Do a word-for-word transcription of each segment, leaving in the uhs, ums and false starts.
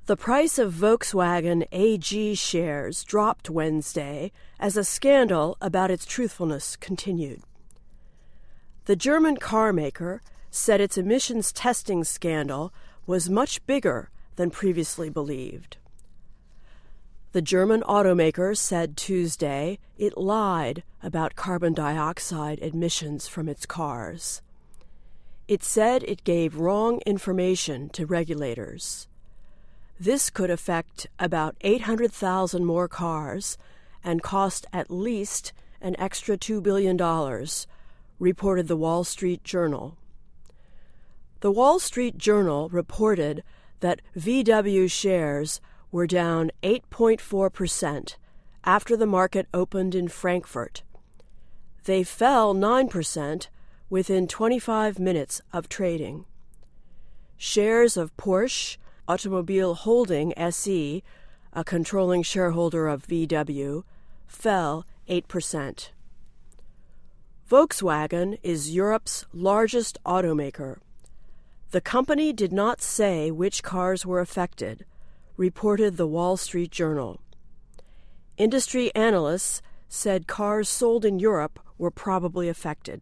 The price of Volkswagen A G shares dropped Wednesday as a scandal about its truthfulness continued. The German car maker said its emissions testing scandal was much bigger than previously believed. The German automaker said Tuesday it lied about carbon dioxide emissions from its cars. It said it gave wrong information to regulators. This could affect about eight hundred thousand more cars and cost at least an extra two billion dollars, reported the Wall Street Journal. The Wall Street Journal reported that V W shares were down eight point four percent after the market opened in Frankfurt. They fell nine percent within twenty-five minutes of trading. Shares of Porsche Automobile Holding S E, a controlling shareholder of V W, fell eight percent. Volkswagen is Europe's largest automaker. The company did not say which cars were affected, reported the Wall Street Journal. Industry analysts said cars sold in Europe were probably affected.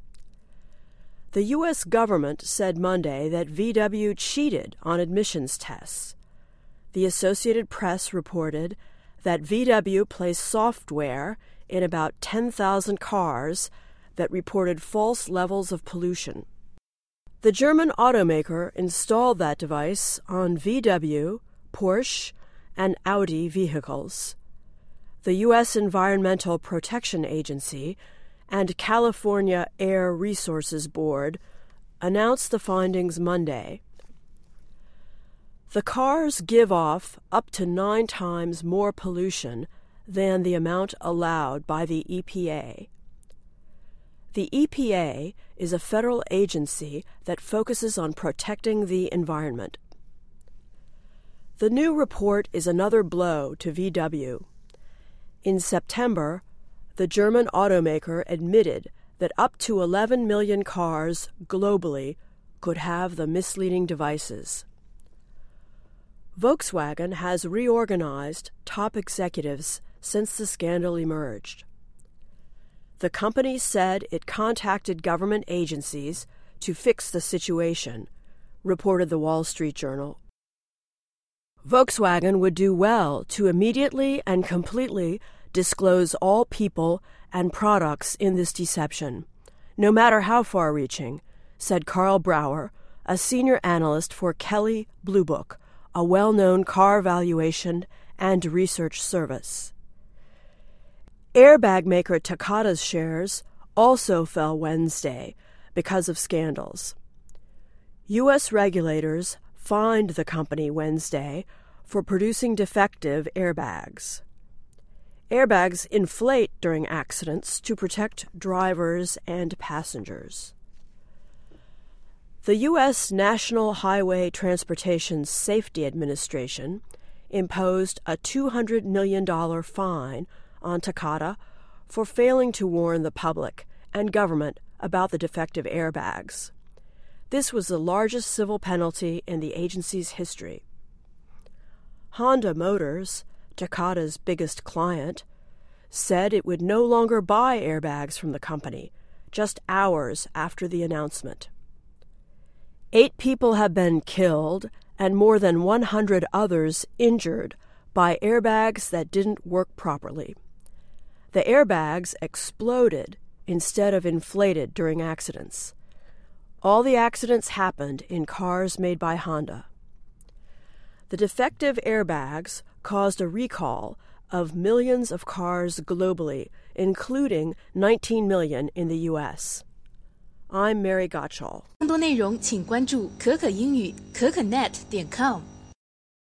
The U S government said Monday that V W cheated on emissions tests. The Associated Press reported that V W placed software in about ten thousand cars that reported false levels of pollution. The German automaker installed that device on V W, Porsche, and Audi vehicles. The U S Environmental Protection Agency and California Air Resources Board announced the findings Monday. The cars give off up to nine times more pollution than the amount allowed by the E P A. The E P A is a federal agency that focuses on protecting the environment. The new report is another blow to V W. In September, the German automaker admitted that up to eleven million cars globally could have the misleading devices. Volkswagen has reorganized top executives since the scandal emerged. The company said it contacted government agencies to fix the situation, reported the Wall Street Journal. Volkswagen would do well to immediately and completely disclose all people and products in this deception, no matter how far-reaching, said Karl Brauer, a senior analyst for Kelley Blue Book, a well-known car valuation and research service. Airbag maker Takata's shares also fell Wednesday because of scandals. U S regulators fined the company Wednesday for producing defective airbags. Airbags inflate during accidents to protect drivers and passengers. The U S National Highway Transportation Safety Administration imposed a two hundred million dollars fine on Takata for failing to warn the public and government about the defective airbags. This was the largest civil penalty in the agency's history. Honda Motors, Takata's biggest client, said it would no longer buy airbags from the company, just hours after the announcement. Eight people have been killed and more than one hundred others injured by airbags that didn't work properly. The airbags exploded instead of inflated during accidents. All the accidents happened in cars made by Honda. The defective airbags caused a recall of millions of cars globally, including nineteen million in the U S. I'm Mary Gottschall. 更多内容请关注可可英语可可 net 点 com。